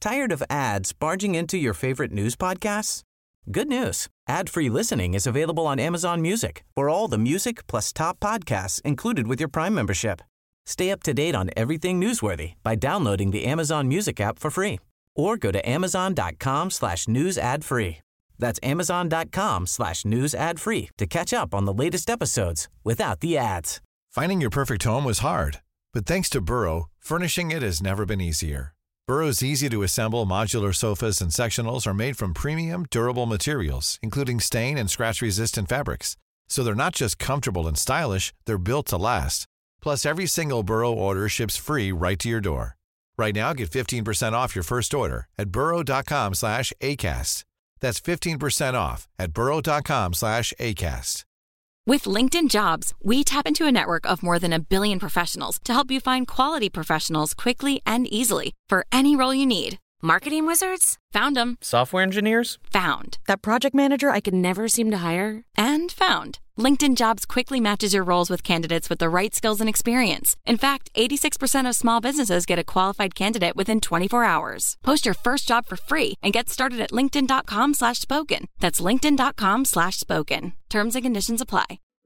Tired of ads barging into your favorite news podcasts? Good news. Ad-free listening is available on Amazon Music for all the music plus top podcasts included with your Prime membership. Stay up to date on everything newsworthy by downloading the Amazon Music app for free or go to amazon.com/news ad free. That's amazon.com/news ad free to catch up on the latest episodes without the ads. Finding your perfect home was hard, but thanks to Burrow, furnishing it has never been easier. Burrow's easy-to-assemble modular sofas and sectionals are made from premium, durable materials, including stain and scratch-resistant fabrics. So they're not just comfortable and stylish, they're built to last. Plus, every single Burrow order ships free right to your door. Right now, get 15% off your first order at burrow.com/ACAST. That's 15% off at burrow.com/ACAST. With LinkedIn Jobs, we tap into a network of more than 1 billion professionals to help you find quality professionals quickly and easily for any role you need. Marketing wizards? Found them. Software engineers? Found. That project manager I could never seem to hire? And found. LinkedIn Jobs quickly matches your roles with candidates with the right skills and experience. In fact, 86% of small businesses get a qualified candidate within 24 hours. Post your first job for free and get started at linkedin.com/spoken. That's linkedin.com/spoken. Terms and conditions apply.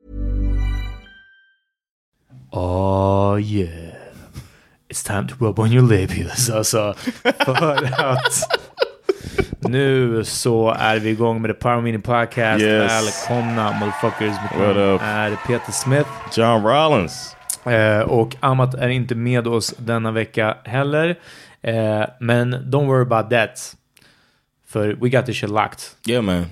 Oh yeah. It's time to rub on your labials. Alltså, för att nu så är vi igång med The Power Meeting Podcast. Yes. Välkomna motherfuckers. What up? Är Peter Smith. John Rollins. Och Amat är inte med oss denna vecka heller. Men don't worry about that. För we got the shit locked. Yeah, man.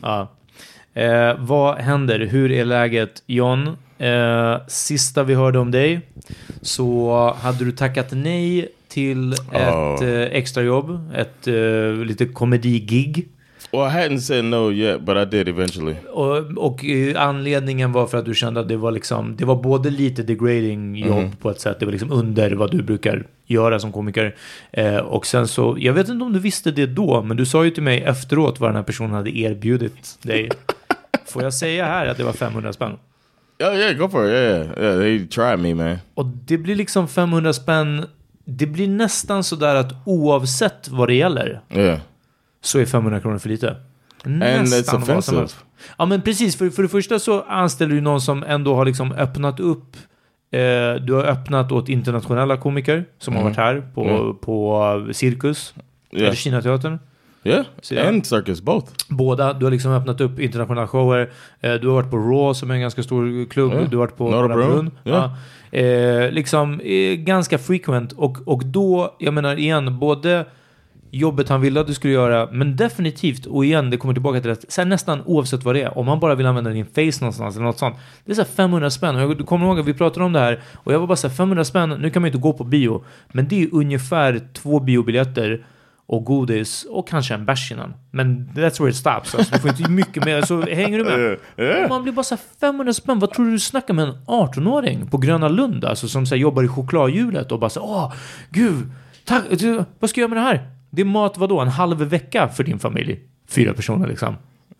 Vad händer? Hur är läget, John? Sista vi hörde om dig så hade du tackat nej till ett extrajobb, ett lite komedi-gig. Well, I hadn't said no yet, but I did eventually. Och anledningen var för att du kände att det var både lite degrading jobb på ett sätt. Det var liksom under vad du brukar göra som komiker. Och sen så, jag vet inte om du visste det då, men du sa ju till mig efteråt vad den här personen hade erbjudit dig. Får jag säga här att det var 500 spänn? Oh yeah, go for it. Yeah, they tried me, man. Och det blir liksom 500 spänn. Det blir nästan så där att oavsett vad det gäller, så är 500 kronor för lite. Nästan and it's offensive. Ja, men precis. För det första så anställer du någon som ändå har liksom öppnat upp. Du har öppnat åt internationella komiker som har varit här på Cirkus eller Kinateatern. Yeah, and Circus, both. Båda. Du har liksom öppnat upp internationella shower. Du har varit på Raw som är en ganska stor klubb. Du har varit på Norra Brunn. Liksom ganska frequent. Och då, jag menar igen, både jobbet han ville att du skulle göra, men definitivt, och igen, det kommer tillbaka till det, så här, nästan oavsett vad det är, om han bara vill använda din face någonstans eller något sånt, det är så här 500 spänn. Och du kommer ihåg att vi pratade om det här, och jag var bara så här, 500 spänn, nu kan man inte gå på bio, men det är ungefär 2 biobiljetter och godis och kanske en bärs innan. Men that's where it stops. Alltså, du får inte mycket mer. Så hänger du med? Man blir bara så här 500 spänn. Vad tror du snackar med en 18-åring på Gröna Lund? Alltså, som så här, jobbar i chokladhjulet och bara så gud, tack, vad ska jag göra med det här? Det är mat, vadå? En halv vecka för din familj. 4 personer liksom.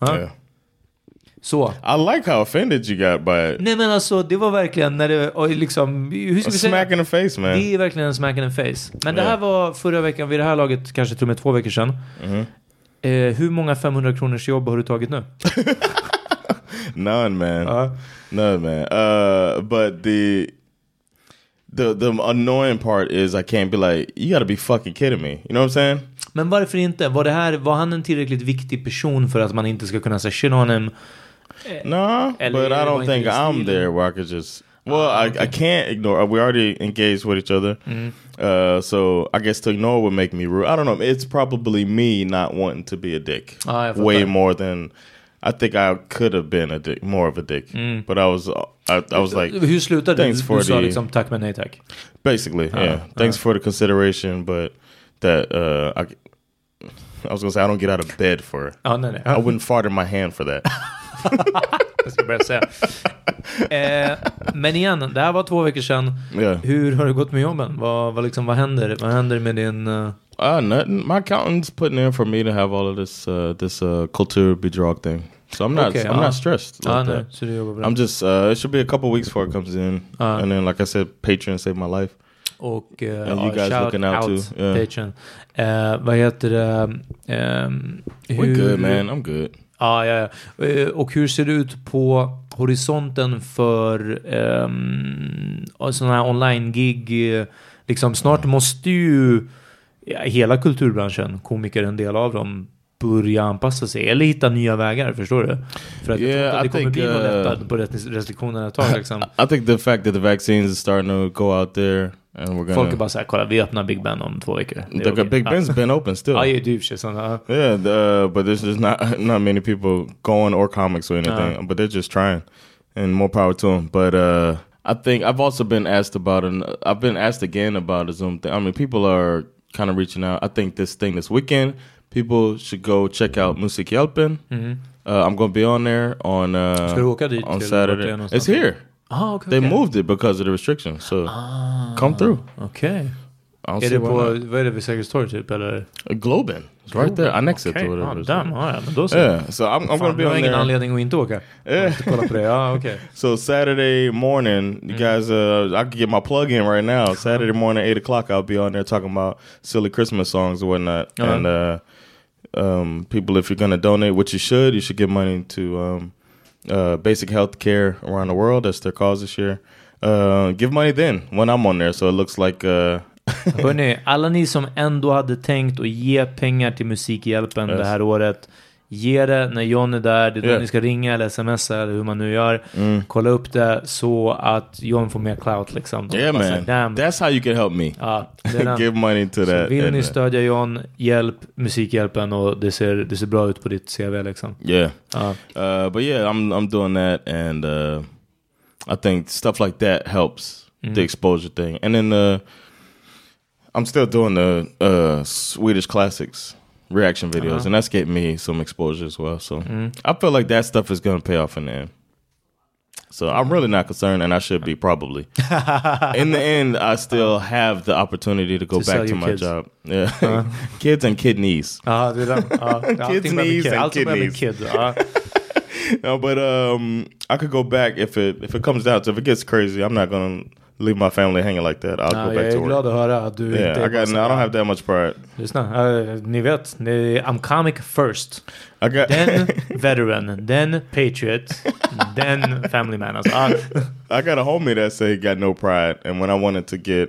Så. I like how offended you got by it. Nej, men alltså, det var verkligen när det liksom, hur ska vi säga? Smack in the face, man. Det är verkligen en smack in the face. Men det här var förra veckan, vid det här laget, kanske till och med 2 veckor sedan. Hur många 500 kronors jobb har du tagit nu? None, man. None, man. But the annoying part is I can't be like, you gotta be fucking kidding me. You know what I'm saying? Men varför inte? Var han en tillräckligt viktig person för att man inte ska kunna säga shit on him? No, but I don't think I'm there where I could just... Well, I can't ignore... We already engaged with each other. So I guess to ignore would make me rude. I don't know. It's probably me not wanting to be a dick. Way more than... I think I could have been a dick, more of a dick. But I was like... Hur slutade thanks for du sa the, liksom tack men nej tack? Basically, yeah. Thanks for the consideration, but that... I was gonna say I don't get out of bed for it. Nej. I wouldn't fart in my hand for that. Jag ska börja säga. Men igen, det här var 2 veckor sedan. Hur har det gått med jobben? Vad händer? Vad händer med din... Nothing. My accountant's putting in for me to have all of this kulturbidrag thing. So I'm not stressed. Like that. Så det jobbar bra. I'm just it should be a couple weeks before it comes in, and then like I said, Patreon saved my life. Och you guys looking out too. Yeah. Patreon. Vad heter det? We're good, man. I'm good. Ja. Och hur ser det ut på horisonten för sådana här online-gig? Liksom, snart måste ju hela kulturbranschen, komiker, en del av dem, börja anpassa sig eller hitta nya vägar, förstår du? För att det kommer bli något lättare på restriktionerna ett tag liksom. I think the fact that the vaccines is starting to go out there and we're gonna... Folk är bara såhär, kolla, vi öppnar Big Ben om 2 veckor. Okay. Big Ben's been open still. Ja, det är ju sådana. Yeah, but there's just not many people going or comics or anything, but they're just trying, and more power to them. But I think I've also been asked about I've been asked again about a Zoom thing. I mean, people are kind of reaching out. I think this weekend, people should go check out Musikhjälpen. I'm going to be on there on on Saturday. It's here. Okay. They moved it because of the restrictions. So come through. Okay. Är det på, vad är det vid Sergels torg typ, eller? Globen. It's right there. I next it to whatever. Men då så. Yeah, so I'm going to be on there. Ingen anledning att inte åka. Kolla på det. Okay. So Saturday morning, you guys, I can get my plug in right now. Saturday morning, 8 o'clock, I'll be on there talking about silly Christmas songs and whatnot. And people, if you're going to donate, which you should give money to basic health care around the world. That's their cause this year. Give money then when I'm on there, so it looks like... Hörrni, alla ni som ändå hade tänkt att ge pengar till Musikhjälpen det här året, ge det när John är där. Det är då ni ska ringa eller smsa eller hur man nu gör. Kolla upp det så att John får mer clout liksom. Yeah, man. That's how you can help me. Give money to that. Vill ni stödja John, hjälp Musikhjälpen, och det ser bra ut på ditt CV liksom. Yeah. But yeah, I'm doing that, and I think stuff like that helps the exposure thing. And then I'm still doing the Swedish classics reaction videos, and that's getting me some exposure as well. So I feel like that stuff is going to pay off in the end. So I'm really not concerned, and I should be probably. In the end, I still have the opportunity to go back to my kids. Job. Yeah, kids and kidneys. Kids, knees, and kidneys. No, but I could go back if it comes down to, if it gets crazy. I'm not going to leave my family hanging like that. I'll go back to work. Jag är glad att höra att du inte I don't have that much pride. Lyssna, ni vet, I'm comic first. Then veteran, then patriot, then family man. I got a homie that said he got no pride, and when I wanted to get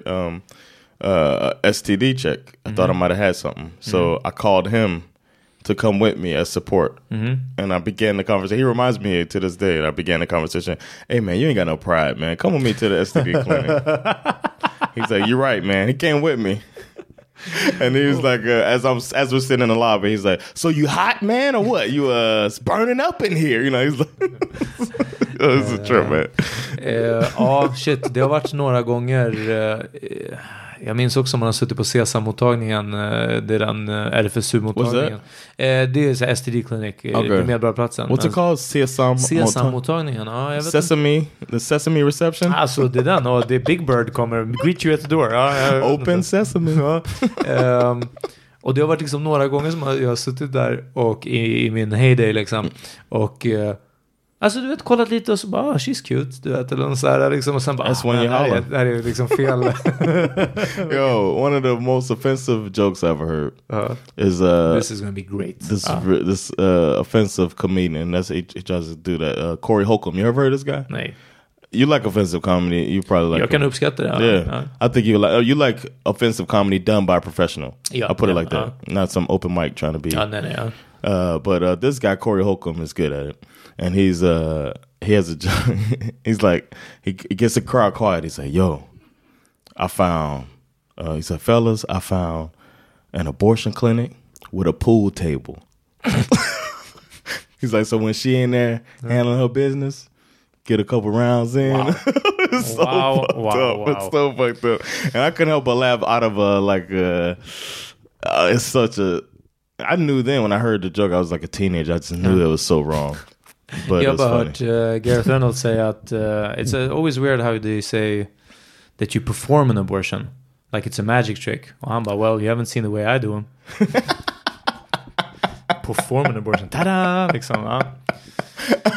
STD check, I thought I might have had something. So I called him to come with me as support. And I began the conversation. He reminds me to this day, and I began the conversation. Hey man, you ain't got no pride, man. Come with me to the STD clinic. He's like, you're right, man. He came with me. And he was like, as we're sitting in the lobby, he's like, so you hot, man, or what? You burning up in here? You know, he's like, it's a trip, man. Shit, det har varit några gånger. Jag minns också man har suttit på Sesam-mottagningen, det är den RFSU-mottagningen. Det är så STD-klinik i Medborgarplatsen. What's it called? Sesam-mottagningen. Ja, jag vet Sesame, the Sesame reception? Alltså det är den, och det är Big Bird kommer greet you at the door. Open Sesame. Och det har varit liksom några gånger som jag har suttit där och i min heyday liksom, och alltså du vet, kollat lite och så bara, she's cute, du vet, eller så här liksom, och sen bara, det här är liksom fel. Yo, one of the most offensive jokes I ever heard is this is gonna be great. This offensive comedian, he tries to do that. Corey Holcomb, you ever heard of this guy? Nej. You like offensive comedy? You probably like. Jag kan uppskatta det. Yeah, I think you like offensive comedy done by a professional. I put it like that, not some open mic trying to be. But this guy Corey Holcomb is good at it. And he has a joke. He's like, he gets the crowd quiet. He's like, yo, I found, he said, fellas, I found an abortion clinic with a pool table. He's like, so when she in there handling her business, get a couple rounds in. Wow. It's so fucked up. It's so fucked up. And I couldn't help but laugh out of it's such a, I knew then when I heard the joke, I was like a teenager. I just knew it was so wrong. But jag har hört Gareth Reynolds säga att it's always weird how they say that you perform an abortion like it's a magic trick. Och han bara, well, you haven't seen the way I do them. Perform an abortion. Tada! Liksom,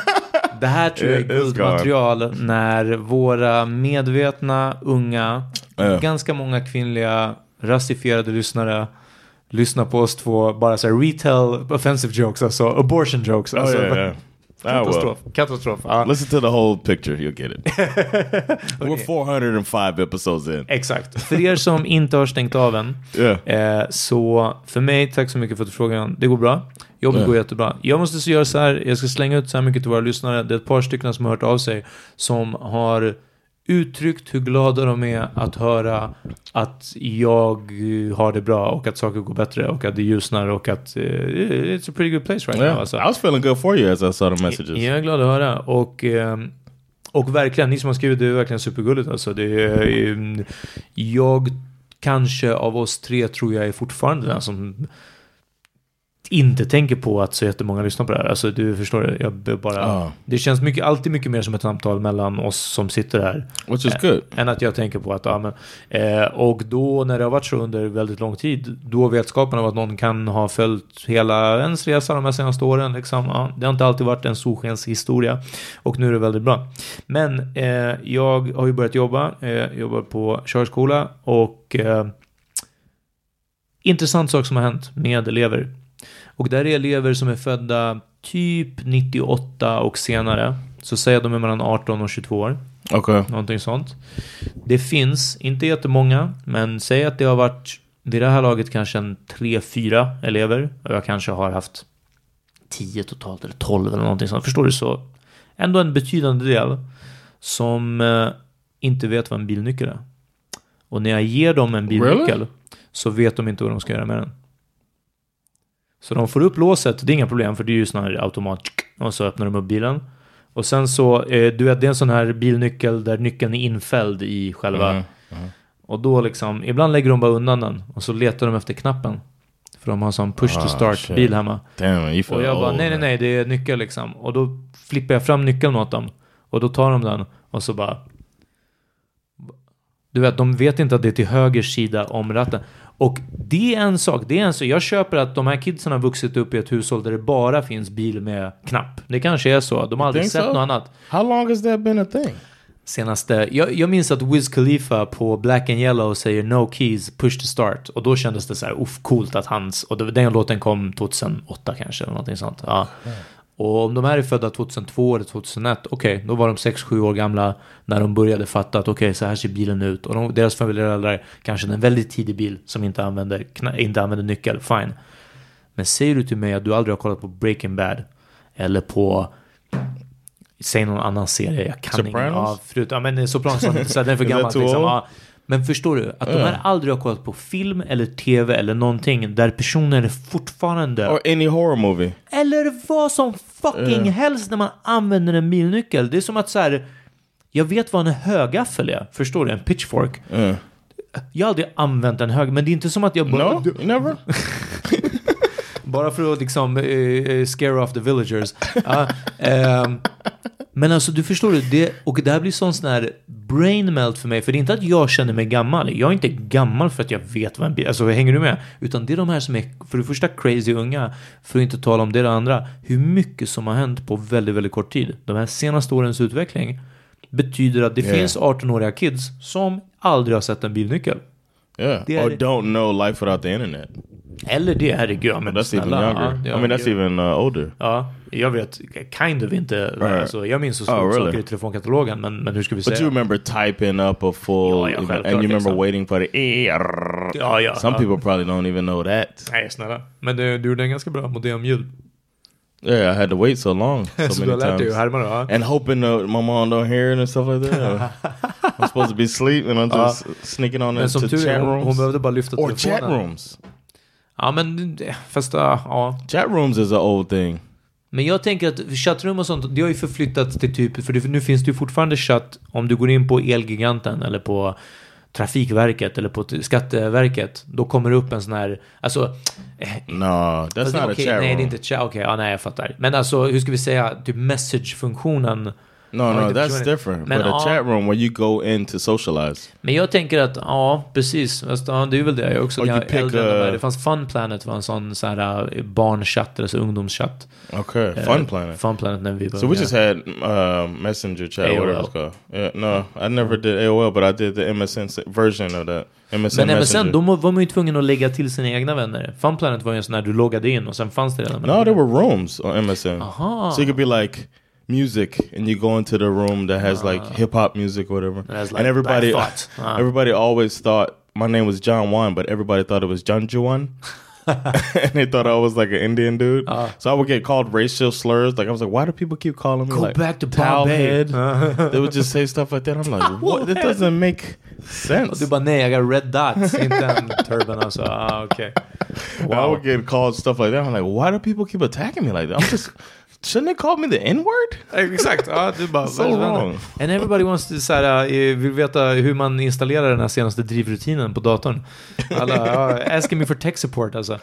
Det här tror jag är guldmaterial när våra medvetna unga ganska många kvinnliga rasifierade lyssnare lyssnar på oss två bara så här retail offensive jokes, alltså abortion jokes. Alltså, Katastrof. Listen to the whole picture, you'll get it. We're 405 episodes in. Exakt. För er som inte har stängt av än, så för mig, tack så mycket för att du frågar. Det går bra. Jobbet går jättebra. Jag måste så göra så här, jag ska slänga ut så här mycket till våra lyssnare. Det är ett par stycken som har hört av sig som har uttryckt hur glada de är att höra att jag har det bra och att saker går bättre och att det ljusnar och att it's a pretty good place right now. Alltså. I was feeling good for you as I saw the messages. Jag är glad att höra och verkligen, ni som har skrivit, det är verkligen supergulligt. Alltså, det är, jag kanske av oss tre tror jag är fortfarande den som inte tänker på att så jättemånga lyssnar på det här. Alltså du förstår, jag bara det känns alltid mycket mer som ett samtal mellan oss som sitter här. Which is good. Än att jag tänker på att och då när det har varit så under väldigt lång tid, då vetskapen av att någon kan ha följt hela ens resa de här senaste åren liksom, det har inte alltid varit en solskenshistoria och nu är det väldigt bra. Men jag har ju börjat jobbar på körskola och intressant sak som har hänt med elever. Och där är elever som är födda typ 98 och senare. Så säger de är mellan 18 och 22 år. Okay. Någonting sånt. Det finns inte jättemånga, men säg att det har varit vid det här laget kanske 3-4 elever. Och jag kanske har haft 10 totalt eller 12 eller någonting sånt. Förstår du? Så ändå en betydande del som inte vet vad en bilnyckel är. Och när jag ger dem en bilnyckel så vet de inte vad de ska göra med den. Så de får upp låset, det är inga problem för det är ju sån här automat och så öppnar de upp bilen. Och sen så, du vet, det är en sån här bilnyckel där nyckeln är infälld i själva. Och då liksom, ibland lägger de bara undan den och så letar de efter knappen. För de har sån push to start bil hemma. Damn, och jag bara, nej, det är nyckel liksom. Och då flippar jag fram nyckeln åt dem. Och då tar de den och så bara... Du vet, de vet inte att det är till höger sida om ratten. Och det är en sak. Jag köper att de här kidsen har vuxit upp i ett hushåll där det bara finns bil med knapp. Det kanske är så. De har aldrig sett något annat. How long has that been a thing? Senaste... Jag minns att Wiz Khalifa på Black and Yellow säger no keys, push to start. Och då kändes det så här, coolt att hans... Och den låten kom 2008 kanske, eller någonting sånt. Ja. Och om de här är födda 2002 eller 2001, då var de 6-7 år gamla när de började fatta att så här ser bilen ut. Och deras föräldrar kanske en väldigt tidig bil som inte använder nyckel, fine. Men säger du till mig att du aldrig har kollat på Breaking Bad eller på säg någon annan serie, jag kan ingen av men Sopranos, så den är för gammal liksom. Men förstår du att de här aldrig har kollat på film eller tv eller någonting där personer är fortfarande... Or any horror movie. Eller vad som fucking helst när man använder en bilnyckel. Det är som att så här, jag vet vad en högaffel är. Förstår du? En pitchfork. Jag har aldrig använt en hög, men det är inte som att jag bara... No, never. Bara för att liksom scare off the villagers. Men alltså du förstår det, och det här blir sån här brain melt för mig, för det är inte att jag känner mig gammal. Jag är inte gammal för att jag vet vad en bil, alltså hänger du med? Utan det är de här som är för det första crazy unga, för att inte tala om det andra, hur mycket som har hänt på väldigt, väldigt kort tid. De här senaste årens utveckling betyder att det finns 18-åriga kids som aldrig har sett en bilnyckel. Or don't know life without the internet. Eller det, herregud. Men that's even younger. I mean, that's even older. Ja, jag vet kind of inte. Alltså, jag minns så saker i telefonkatalogen, men hur ska vi säga? But you remember typing up a full... and you remember waiting for the... Some people probably don't even know that. Nej, snälla. Men du gjorde en ganska bra modemljud. Yeah, I had to wait so long, so many times. And hoping my mom don't hear it and stuff like that. I'm supposed to be asleep and I'm just sneaking on into chat rooms. Hon behövde bara lyfta telefonen. Or chat rooms. Ja, men fast Chat rooms is an old thing. Men jag tänker att chattrum och sånt, det har ju förflyttats till typ, för nu finns det ju fortfarande chatt om du går in på Elgiganten eller på Trafikverket eller på Skatteverket, då kommer det upp en sån här, alltså no, that's not a chat room. Nej, det är inte chat. Nej, jag fattar. Men alltså, hur ska vi säga, typ message-funktionen No, that's different. Men, but a chat room where you go in to socialize. Men jag tänker att, precis. Det är väl det. Jag också äldre. Det fanns Fun Planet, var en sån här barnchatt, alltså ungdomschatt. Okay, Fun Planet. Fun Planet när vi var. So we just had Messenger chat, AOL. Whatever it's called. Yeah, no, I never did AOL, but I did the MSN version of that. Men MSN, då var man ju tvungen att lägga till sina egna vänner. Fun Planet var ju en sån här du loggade in och sen fanns det redan. No, there were rooms on MSN. So you could be like music and you go into the room that has like hip hop music or whatever. Like, and everybody always thought my name was John Juan, but everybody thought it was John Juan. And they thought I was like an Indian dude. So I would get called racial slurs. Like I was like, why do people keep calling me go like back to Bombay? They would just say stuff like that. I'm like, what? That doesn't make sense. Och du bara, nej, I got red dots. Inte en turban alltså. Okay. Wow. I would get called stuff like that. I'm like, why do people keep attacking me like that? I'm just... Shouldn't they call me the N-word? Exakt. Ja, du bara, so wrong. And everybody wants to vill veta hur man installerar den här senaste drivrutinen på datorn. Alla asking me for tech support alltså.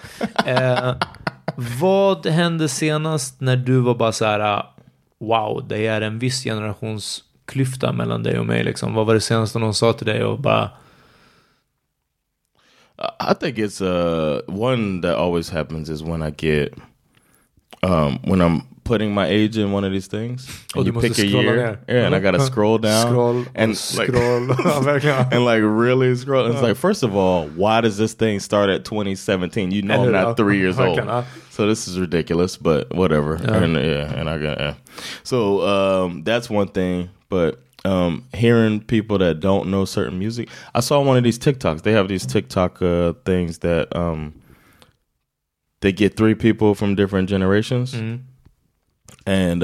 Vad hände senast när du var bara så här, wow, det är en viss generationsklyfta mellan dig och mig liksom. Vad var det senaste någon sa till dig och bara... I think it's one that always happens is when I get when I'm putting my age in one of these things and you pick a year and I gotta scroll down and like really scroll. It's like, first of all, why does this thing start at 2017? You know I'm not 3 years old, so this is ridiculous, but whatever. And I got so that's one thing. But hearing people that don't know certain music, I saw one of these TikToks. They have these TikTok things that they get 3 people from different generations. And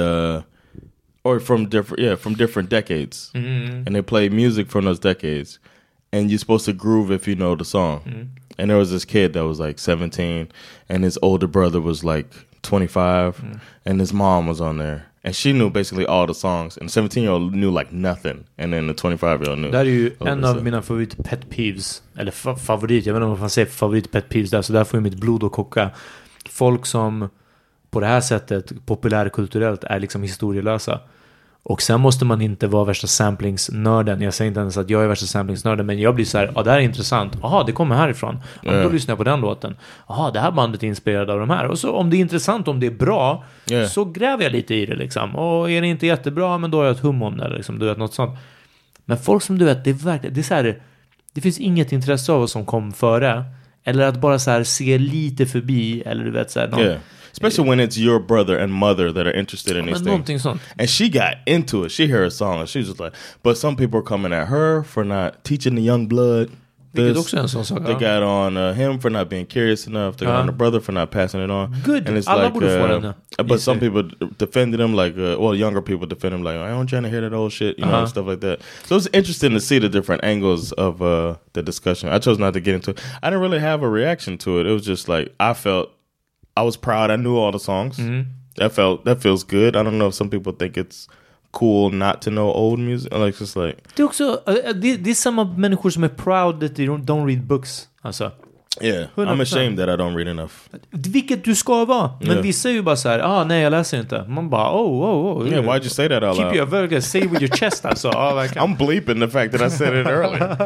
or from different decades, and they play music from those decades, and you're supposed to groove if you know the song. And there was this kid that was like 17, and his older brother was like 25, and his mom was on there, and she knew basically all the songs, and the 17-year-old knew like nothing, and then the 25-year-old knew. Det är ju en av mina favorit pet peeves, eller favorit, jag vet inte om man säger favorit pet peeves där, så där får ju mitt blod att koka. Folk som på det här sättet populärkulturellt är liksom historielösa. Och sen måste man inte vara värsta samplingsnörden. Jag säger inte ens att jag är värsta samplingsnörden, men jag blir så här, det här är intressant. Jaha, det kommer härifrån. Då lyssnar jag på den låten. Jaha, det här bandet är inspirerad av de här. Och så om det är intressant, om det är bra, så gräver jag lite i det liksom. Och är det inte jättebra, men då har jag ett hum om det liksom, du vet, något sånt. Men folk som du vet, det är verkligen, det är så här, det finns inget intresse av vad som kom före. Eller att bara så här se lite förbi, eller du vet så här, någon, especially when it's your brother and mother that are interested in these things. Sånt. And she got into it. She heard a song and she was just like, but some people are coming at her for not teaching the young blood. They got on him for not being curious enough. They got on the brother for not passing it on. Good. And it's like, but some people defended him like, younger people defend him like, I don't trying to hear that old shit, you know, stuff like that. So it's interesting to see the different angles of the discussion. I chose not to get into it. I didn't really have a reaction to it. It was just like, I was proud. I knew all the songs. That feels good. I don't know if some people think it's cool not to know old music. Like just like det är också det är samma människor som är proud that they don't read books. Alltså. Yeah, 100%. I'm ashamed that I don't read enough. Vilket du ska vara. Men vissa är ju bara så här, nej jag läser inte. Man bara, Yeah, why'd you say that out loud? Keep your verga, say with your chest alltså. I'm bleeping the fact that I said it earlier.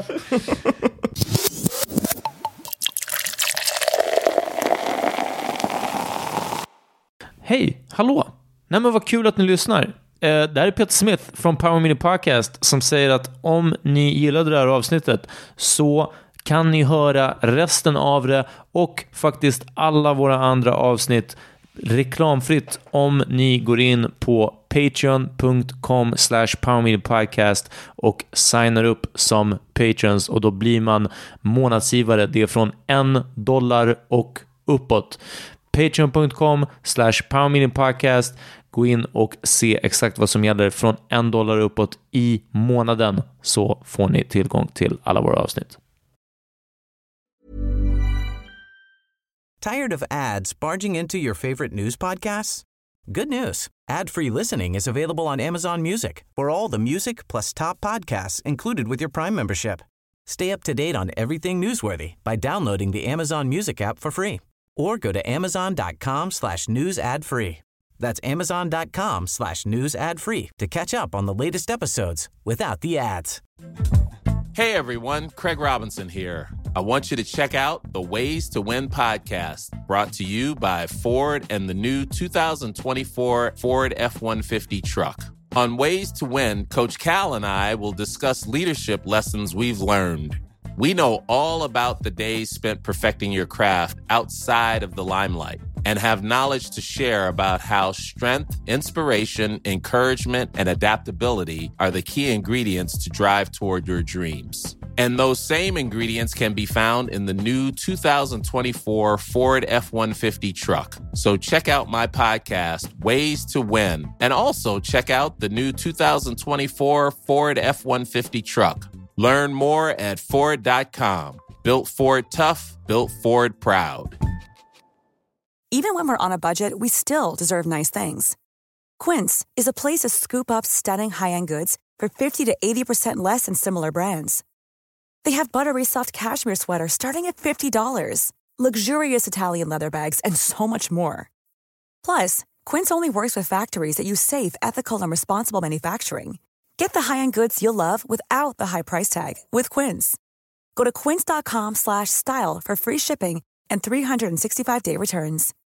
Hej, hallå. Nej men vad kul att ni lyssnar. Det här är Peter Smith från Power Mini Podcast som säger att om ni gillade det här avsnittet så kan ni höra resten av det och faktiskt alla våra andra avsnitt reklamfritt om ni går in på patreon.com/powermediapodcast och signar upp som patrons, och då blir man månadsgivare. Det är från $1 och uppåt. patreon.com/powermediapodcast. Gå in och se exakt vad som gäller från $1 uppåt i månaden, så får ni tillgång till alla våra avsnitt. Tired of ads barging into your favorite news podcasts? Good news. Ad-free listening is available on Amazon Music for all the music plus top podcasts included with your Prime membership. Stay up to date on everything newsworthy by downloading the Amazon Music app for free or go to amazon.com/news ad free. That's Amazon.com/news ad free to catch up on the latest episodes without the ads. Hey everyone, Craig Robinson here. I want you to check out the Ways to Win podcast, brought to you by Ford and the new 2024 Ford F-150 truck. On Ways to Win, Coach Cal and I will discuss leadership lessons we've learned. We know all about the days spent perfecting your craft outside of the limelight and have knowledge to share about how strength, inspiration, encouragement, and adaptability are the key ingredients to drive toward your dreams. And those same ingredients can be found in the new 2024 Ford F-150 truck. So check out my podcast, Ways to Win, and also check out the new 2024 Ford F-150 truck. Learn more at Ford.com. Built Ford tough, built Ford proud. Even when we're on a budget, we still deserve nice things. Quince is a place to scoop up stunning high-end goods for 50 to 80% less than similar brands. They have buttery soft cashmere sweaters starting at $50, luxurious Italian leather bags, and so much more. Plus, Quince only works with factories that use safe, ethical, and responsible manufacturing. Get the high-end goods you'll love without the high price tag with Quince. Go to quince.com/style for free shipping and 365-day returns.